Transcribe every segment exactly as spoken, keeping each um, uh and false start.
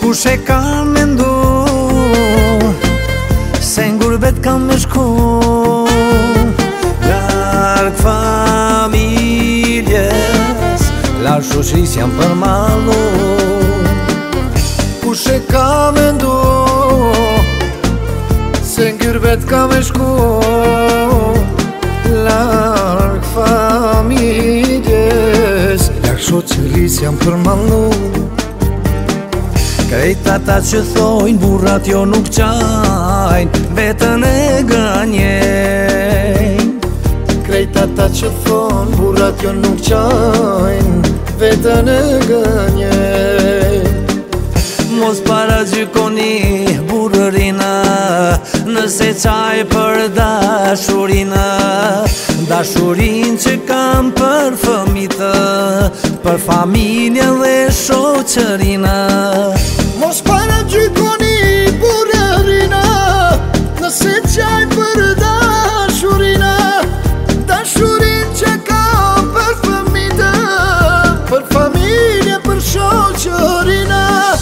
Kush e ka mendu se ngurbet kam me shku larg familjes, larg shoqërisë jam përmallu. Kush e ka mendu se ngurbet kam me shku larg familjes, larg shoqërisë jam përmallu. Krejt ata që thojnë burrat jo nuk qajnë, vetën e gënjejnë. Krejt ata që thonë burrat jo nuk qajnë, vetën e gënjejnë. Mos para gjykoni burrina, nëse qaj për dashurina, dashurin që kam për fëmitë, për familjen dhe shoqërina. Mos para gjykoni burrina, nëse qaj për dashurina, dashurin që kam për fëmitë, për familje, për shoqërina.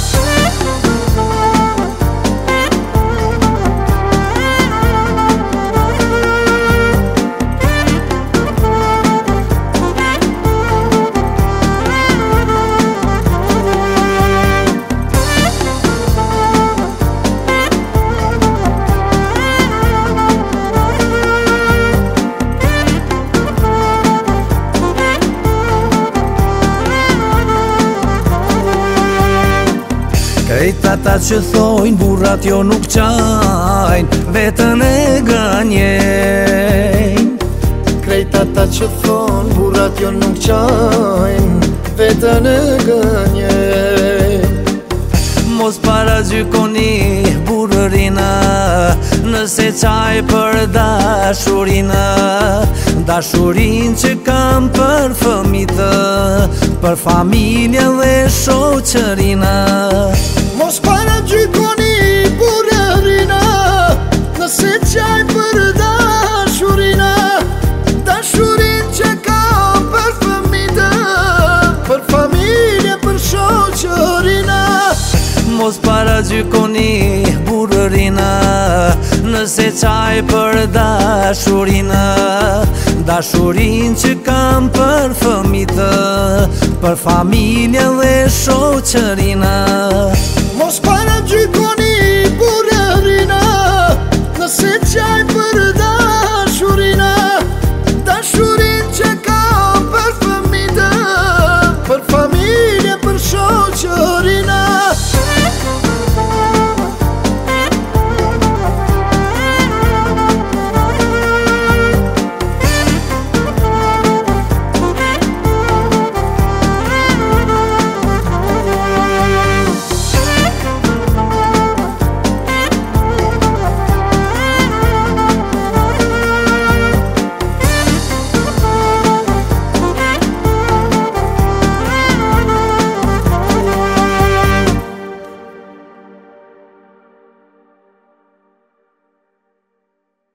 Krejt ata që thojnë burrat jo nuk qajnë, vetën e gënjejnë. Krejt ata që thonë burrat jo nuk qajnë, vetën e gënjejnë. Mos para gjykoni burrina, nëse qaj për dashurina, dashurin që kam për fëmitë, për familjen dhe shoqërina. Mos para gjykoni burrina, nëse qaj për dashurina, dashurin që kam për fëmitë, për familje, për shoqërina. Mos para gjykoni burrina, nëse qaj për dashurina, dashurin që kam për fëmitë, për familjen dhe shoqërina. Mos para gjykoni